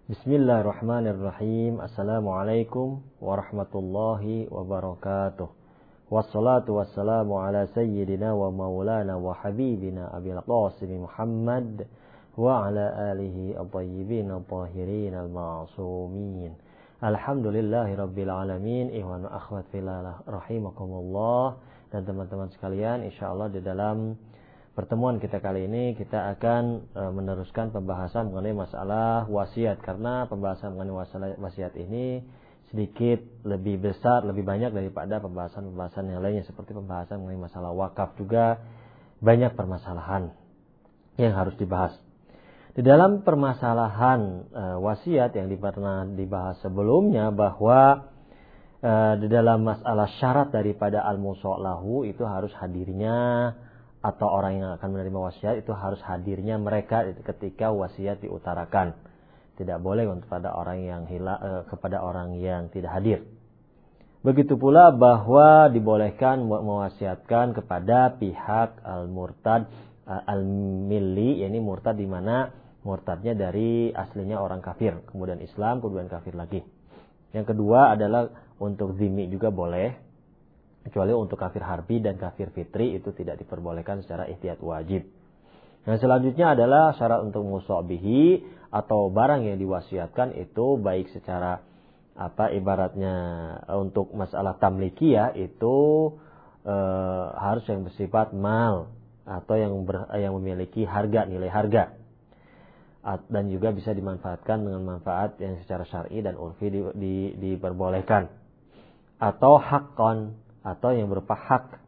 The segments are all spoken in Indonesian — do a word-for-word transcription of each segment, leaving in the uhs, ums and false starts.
Bismillahirrahmanirrahim. Assalamualaikum warahmatullahi wabarakatuh. Wassalatu wassalamu ala sayyidina wa maulana wa habibina Abil Qasim Muhammad wa ala alihi at-tayyibin at-tahirin al-ma'sumin. Alhamdulillahi rabbil alamin. Ikhwan wa akhwat fillah rahimakumullah. Dan teman-teman sekalian, insyaallah di dalam pertemuan kita kali ini kita akan e, meneruskan pembahasan mengenai masalah wasiat, karena pembahasan mengenai masalah wasiat ini sedikit lebih besar, lebih banyak daripada pembahasan-pembahasan yang lainnya, seperti pembahasan mengenai masalah wakaf juga banyak permasalahan yang harus dibahas. Di dalam permasalahan e, wasiat yang pernah dibahas sebelumnya, bahwa e, di dalam masalah syarat daripada al-musallahu itu harus hadirnya, atau orang yang akan menerima wasiat itu harus hadirnya mereka ketika wasiat diutarakan. Tidak boleh kepada orang yang hilang, eh, kepada orang yang tidak hadir. Begitu pula bahwa dibolehkan mewasiatkan kepada pihak al-murtad al-milli, yakni murtad di mana murtadnya dari aslinya orang kafir, kemudian Islam, kemudian kafir lagi. Yang kedua adalah untuk zimmi juga boleh, kecuali untuk kafir harbi dan kafir fitri itu tidak diperbolehkan secara ihtiyat wajib. Nah, selanjutnya adalah syarat untuk musabihi atau barang yang diwasiatkan itu baik secara apa ibaratnya untuk masalah tamlikiyah itu e, harus yang bersifat mal atau yang ber, yang memiliki harga, nilai harga, dan juga bisa dimanfaatkan dengan manfaat yang secara syar'i dan urfi di, di, diperbolehkan, atau haqqan atau yang berupa hak.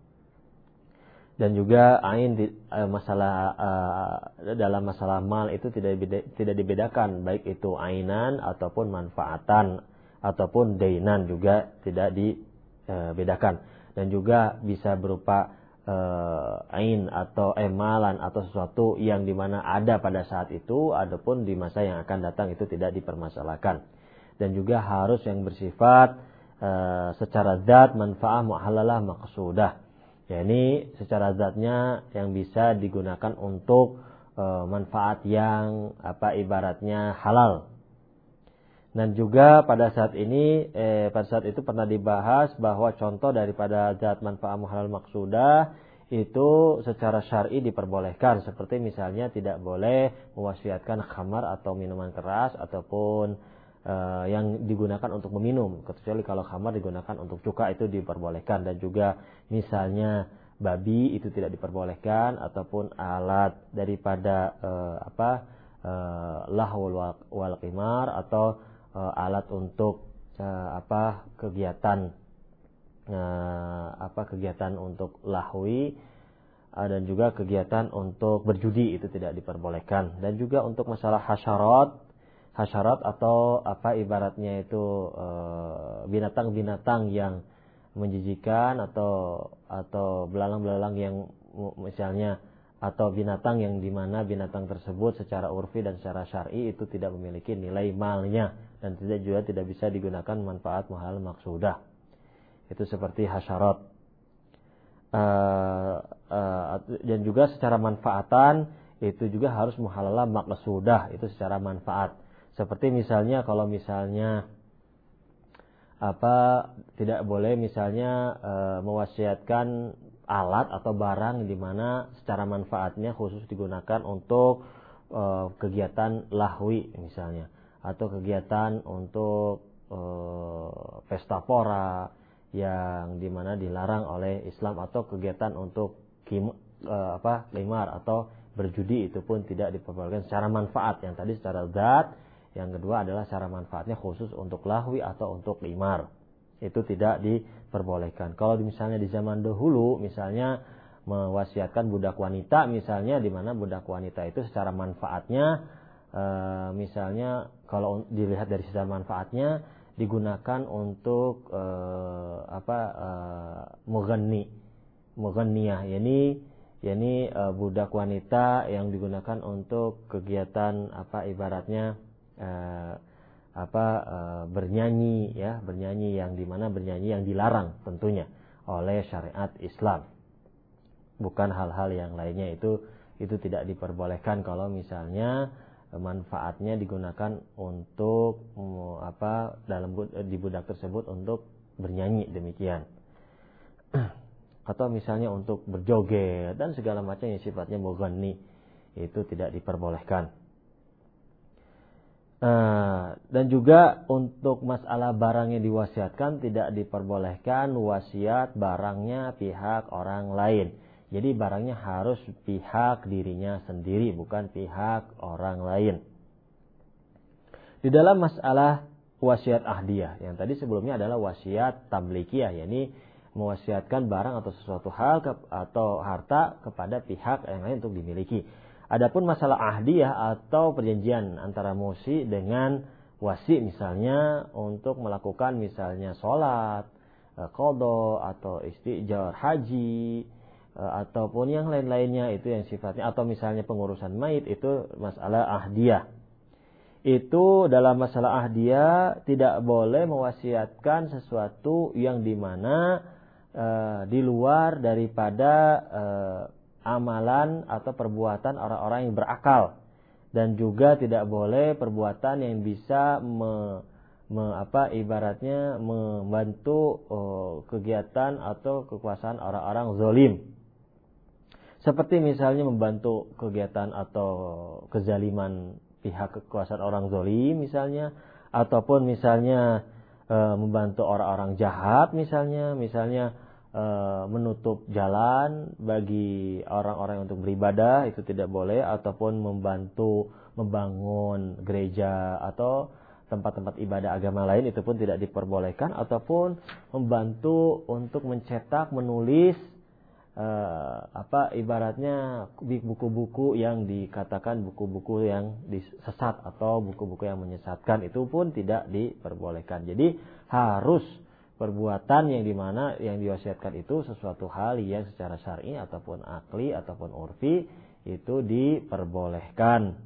Dan juga ain di, uh, masalah uh, dalam masalah mal itu tidak dibeda, tidak dibedakan, baik itu ainan ataupun manfaatan ataupun dainan juga tidak dibedakan. Dan juga bisa berupa uh, ain atau emalan atau sesuatu yang dimana ada pada saat itu, adapun di masa yang akan datang itu tidak dipermasalahkan. Dan juga harus yang bersifat Uh, secara zat manfaah muhalalah maqsudah, yakni secara zatnya yang bisa digunakan untuk uh, manfaat yang apa ibaratnya halal. Dan juga pada saat ini eh, pada saat itu pernah dibahas bahwa contoh daripada zat manfaah muhalal maqsudah itu secara syar'i diperbolehkan, seperti misalnya tidak boleh mewasiatkan khamar atau minuman keras ataupun Uh, yang digunakan untuk meminum, kecuali kalau khamar digunakan untuk cuka itu diperbolehkan. Dan juga misalnya babi itu tidak diperbolehkan, ataupun alat daripada uh, apa uh, lahwul wal qimar atau uh, alat untuk uh, apa kegiatan uh, apa kegiatan untuk lahwi uh, dan juga kegiatan untuk berjudi itu tidak diperbolehkan. Dan juga untuk masalah hasyarat Hasyarat atau apa ibaratnya itu e, binatang-binatang yang menjijikan atau atau belalang-belalang yang misalnya, atau binatang yang dimana binatang tersebut secara urfi dan secara syar'i itu tidak memiliki nilai malnya dan tidak juga tidak bisa digunakan manfaat muhal maksudah. Itu seperti hasyarat. E, e, dan juga secara manfaatan itu juga harus muhalalah maqsudah, itu secara manfaat. Seperti misalnya kalau misalnya apa tidak boleh misalnya e, mewasiatkan alat atau barang di mana secara manfaatnya khusus digunakan untuk e, kegiatan lahwi misalnya, atau kegiatan untuk e, pesta pora yang di mana dilarang oleh Islam, atau kegiatan untuk kim, e, apa qimar atau berjudi, itu pun tidak diperbolehkan secara manfaat. Yang tadi secara zat, yang kedua adalah secara manfaatnya khusus untuk lahwi atau untuk qimar, itu tidak diperbolehkan. Kalau misalnya di zaman dahulu misalnya mewasiatkan budak wanita misalnya, di mana budak wanita itu secara manfaatnya e, misalnya kalau dilihat dari secara manfaatnya digunakan untuk e, apa e, mughanni mughanniyah, yakni yakni e, budak wanita yang digunakan untuk kegiatan apa ibaratnya Uh, apa uh, bernyanyi ya bernyanyi yang dimana bernyanyi yang dilarang tentunya oleh syariat Islam, bukan hal-hal yang lainnya. Itu itu tidak diperbolehkan kalau misalnya manfaatnya digunakan untuk apa dalam di budak tersebut untuk bernyanyi demikian. Atau misalnya untuk berjoget dan segala macam yang sifatnya mughanni, itu tidak diperbolehkan. Uh, dan juga untuk masalah barang yang diwasiatkan tidak diperbolehkan wasiat barangnya pihak orang lain. Jadi barangnya harus pihak dirinya sendiri, bukan pihak orang lain. Di dalam masalah wasiat ahdiyah, yang tadi sebelumnya adalah wasiat tamlikiyah, yakni mewasiatkan barang atau sesuatu hal ke, atau harta kepada pihak yang lain untuk dimiliki. Adapun masalah ahdiyah atau perjanjian antara musi dengan wasi, misalnya untuk melakukan misalnya sholat, qada atau istijar haji, ataupun yang lain-lainnya itu yang sifatnya, atau misalnya pengurusan mayit, itu masalah ahdiyah. Itu dalam masalah ahdiyah tidak boleh mewasiatkan sesuatu yang dimana Uh, di luar daripada uh, amalan atau perbuatan orang-orang yang berakal, dan juga tidak boleh perbuatan yang bisa me, me, apa, ibaratnya membantu uh, kegiatan atau kekuasaan orang-orang zalim, seperti misalnya membantu kegiatan atau kezaliman pihak kekuasaan orang zalim misalnya, ataupun misalnya uh, membantu orang-orang jahat misalnya, misalnya menutup jalan bagi orang-orang untuk beribadah, itu tidak boleh, ataupun membantu membangun gereja atau tempat-tempat ibadah agama lain, itu pun tidak diperbolehkan, ataupun membantu untuk mencetak, menulis uh, apa ibaratnya buku-buku yang dikatakan buku-buku yang sesat atau buku-buku yang menyesatkan, itu pun tidak diperbolehkan. Jadi harus perbuatan yang dimana yang diwasiatkan itu sesuatu hal yang secara syar'i ataupun akli ataupun urfi itu diperbolehkan,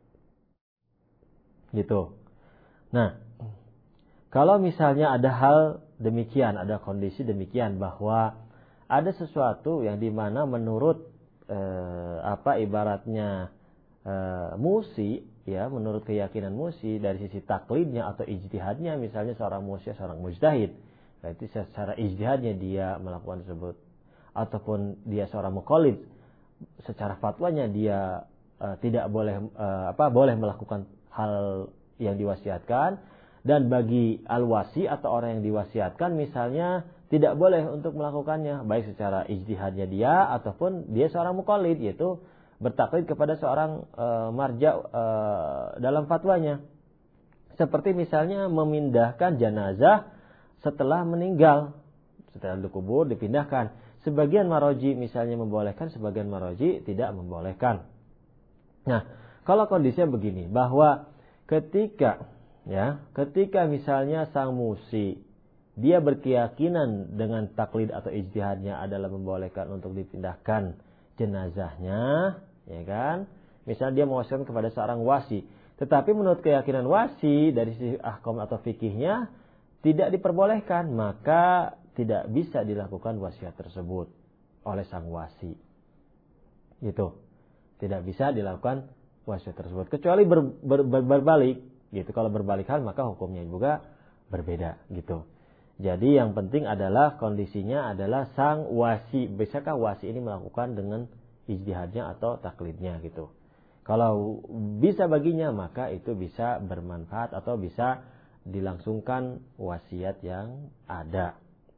gitu. Nah, kalau misalnya ada hal demikian, ada kondisi demikian bahwa ada sesuatu yang dimana menurut eh, apa ibaratnya eh, musi, ya menurut keyakinan musi dari sisi taklidnya atau ijtihadnya, misalnya seorang musi, seorang mujtahid, berarti secara ijtihadnya dia melakukan tersebut, ataupun dia seorang muqallid, secara fatwanya dia uh, tidak boleh uh, apa boleh melakukan hal yang diwasiatkan, dan bagi al-wasi atau orang yang diwasiatkan misalnya tidak boleh untuk melakukannya, baik secara ijtihadnya dia ataupun dia seorang muqallid, yaitu bertaklid kepada seorang uh, marja uh, dalam fatwanya. Seperti misalnya memindahkan jenazah setelah meninggal, setelah dikubur dipindahkan. Sebagian maroji misalnya membolehkan, sebagian maroji tidak membolehkan. Nah, kalau kondisinya begini, bahwa ketika ya, ketika misalnya sang musi dia berkeyakinan dengan taklid atau ijtihadnya adalah membolehkan untuk dipindahkan jenazahnya, ya kan? Misalnya dia mewasiatkan kepada seorang wasi, tetapi menurut keyakinan wasi dari sisi ahkam atau fikihnya tidak diperbolehkan, maka tidak bisa dilakukan wasiat tersebut oleh sang wasi. Gitu. Tidak bisa dilakukan wasiat tersebut kecuali ber, ber, ber, berbalik, gitu. Kalau berbalik hal maka hukumnya juga berbeda, gitu. Jadi yang penting adalah kondisinya adalah sang wasi, bisakah wasi ini melakukan dengan ijtihadnya atau taklidnya, gitu. Kalau bisa baginya maka itu bisa bermanfaat atau bisa dilangsungkan wasiat yang ada.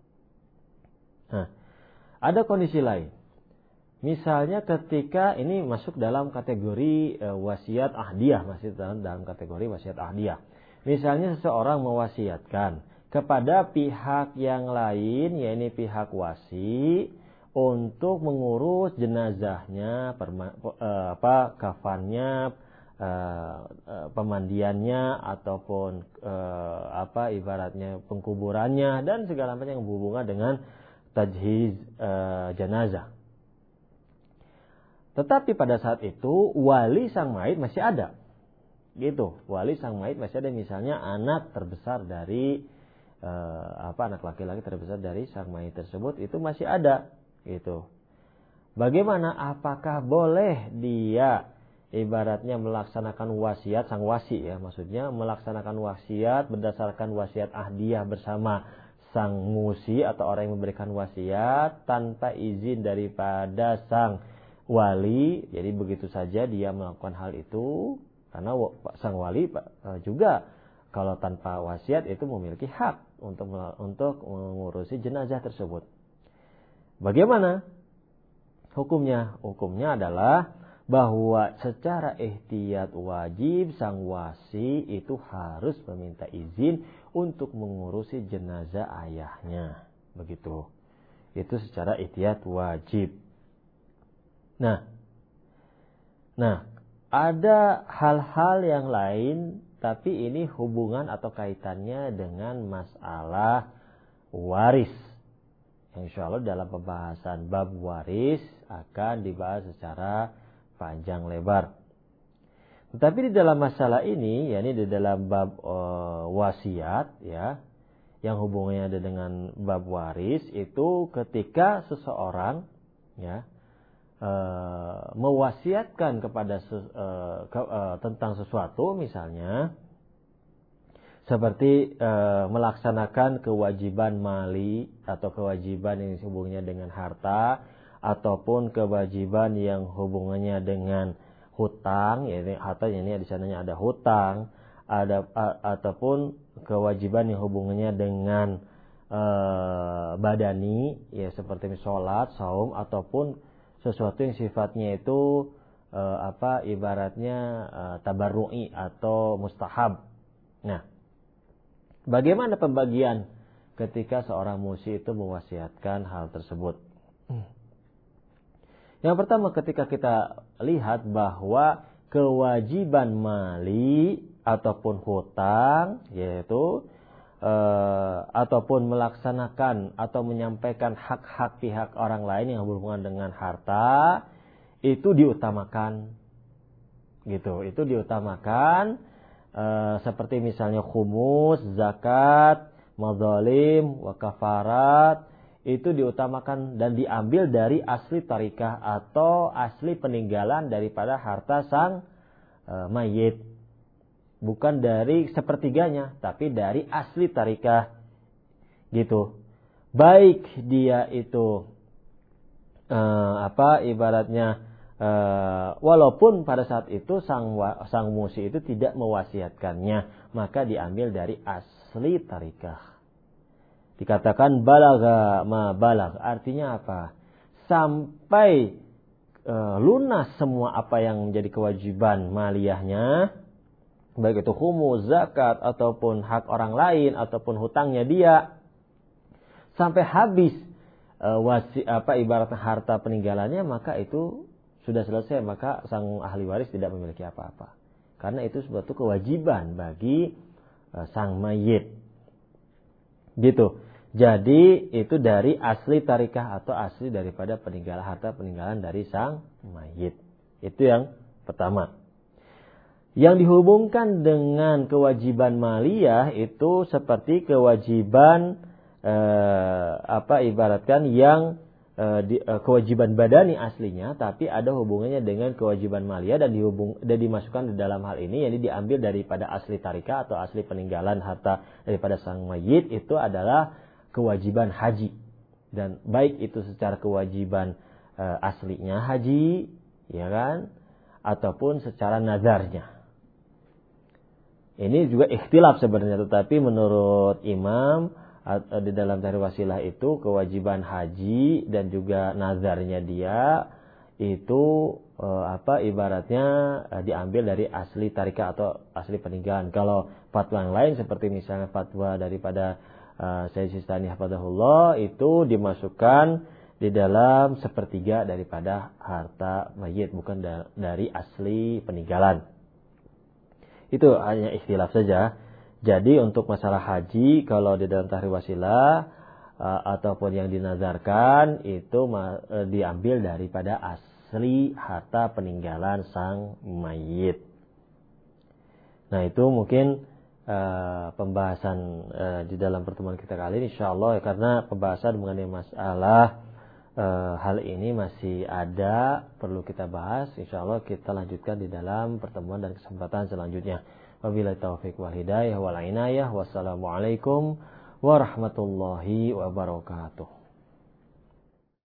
Nah, ada kondisi lain. Misalnya ketika ini masuk dalam kategori e, wasiat ahdiyah, masih dalam, dalam kategori wasiat ahdiyah. Misalnya seseorang mewasiatkan kepada pihak yang lain, yaitu pihak wasi, untuk mengurus jenazahnya, perma, e, apa kafannya, Uh, uh, pemandiannya ataupun uh, apa ibaratnya pengkuburannya dan segala macam yang berhubungan dengan tajhiz uh, jenazah. Tetapi pada saat itu wali sang mayit masih ada, gitu. Wali sang mayit masih ada, misalnya anak terbesar dari uh, apa anak laki-laki terbesar dari sang mayit tersebut itu masih ada, gitu. Bagaimana? Apakah boleh dia ibaratnya melaksanakan wasiat sang wasi ya, maksudnya melaksanakan wasiat berdasarkan wasiat ahdiah bersama sang musi atau orang yang memberikan wasiat tanpa izin daripada sang wali. Jadi begitu saja dia melakukan hal itu, karena sang wali juga kalau tanpa wasiat itu memiliki hak untuk untuk mengurusi jenazah tersebut. Bagaimana hukumnya? Hukumnya adalah bahwa secara ihtiyat wajib sang wasi itu harus meminta izin untuk mengurusi jenazah ayahnya. Begitu. Itu secara ihtiyat wajib. Nah, nah ada hal-hal yang lain, tapi ini hubungan atau kaitannya dengan masalah waris. Insya Allah dalam pembahasan bab waris akan dibahas secara panjang lebar. Tetapi di dalam masalah ini, yakni di dalam bab e, wasiat, ya, yang hubungannya ada dengan bab waris, itu ketika seseorang, ya, e, mewasiatkan kepada ses, e, ke, e, tentang sesuatu, misalnya seperti e, melaksanakan kewajiban mali atau kewajiban yang hubungannya dengan harta, ataupun kewajiban yang hubungannya dengan hutang, yaitu harta ini di sananya ada hutang, ada a, ataupun kewajiban yang hubungannya dengan e, badani, ya seperti sholat, saum, ataupun sesuatu yang sifatnya itu e, apa ibaratnya e, tabarru'i atau mustahab. Nah, bagaimana pembagian ketika seorang musi itu mewasiatkan hal tersebut? Yang pertama, ketika kita lihat bahwa kewajiban mali ataupun hutang, yaitu e, ataupun melaksanakan atau menyampaikan hak-hak pihak orang lain yang berhubungan dengan harta, itu diutamakan, gitu. Itu diutamakan e, seperti misalnya khumus, zakat, madzalim, wa kafarat. Itu diutamakan dan diambil dari asli tarikah atau asli peninggalan daripada harta sang e, mayit. Bukan dari sepertiganya, tapi dari asli tarikah. Gitu. Baik dia itu e, apa ibaratnya e, walaupun pada saat itu sang sang musi itu tidak mewasiatkannya, maka diambil dari asli tarikah. Dikatakan balagha ma balag, artinya apa? Sampai e, lunas semua apa yang menjadi kewajiban maliyahnya, baik itu khumus, zakat, ataupun hak orang lain, ataupun hutangnya dia, sampai habis e, wasi, apa ibaratnya harta peninggalannya, maka itu sudah selesai, maka sang ahli waris tidak memiliki apa-apa. Karena itu suatu kewajiban bagi e, sang mayit. Gitu. Jadi itu dari asli tarikah atau asli daripada peninggalan harta peninggalan dari sang mayit. Itu yang pertama. Yang dihubungkan dengan kewajiban maliyah itu seperti kewajiban eh, apa ibaratkan yang eh, di, eh, kewajiban badani aslinya, tapi ada hubungannya dengan kewajiban maliyah dan dihubung dan dimasukkan di dalam hal ini, yakni diambil daripada asli tarikah atau asli peninggalan harta daripada sang mayit, itu adalah kewajiban haji. Dan baik itu secara kewajiban e, aslinya haji, ya kan, ataupun secara nazarnya. Ini juga ikhtilaf sebenarnya, tetapi menurut imam di dalam Tahrir Wasilah itu kewajiban haji dan juga nazarnya dia itu e, apa ibaratnya e, diambil dari asli tarikah atau asli peninggalan. Kalau fatwa yang lain seperti misalnya fatwa daripada Uh, Sayyid Sistani hafadzahullah itu dimasukkan di dalam sepertiga daripada harta mayit, bukan da- dari asli peninggalan. Itu hanya ikhtilaf saja. Jadi untuk masalah haji, kalau di dalam Tahrir Wasilah uh, ataupun yang dinazarkan itu ma- uh, diambil daripada asli harta peninggalan sang mayit. Nah itu mungkin Uh, pembahasan uh, di dalam pertemuan kita kali ini, insyaallah, ya, karena pembahasan mengenai masalah uh, hal ini masih ada perlu kita bahas. Insyaallah kita lanjutkan di dalam pertemuan dan kesempatan selanjutnya. Wabillahi taufiq wal hidayah wal inayah. Wassalamualaikum warahmatullahi wabarakatuh.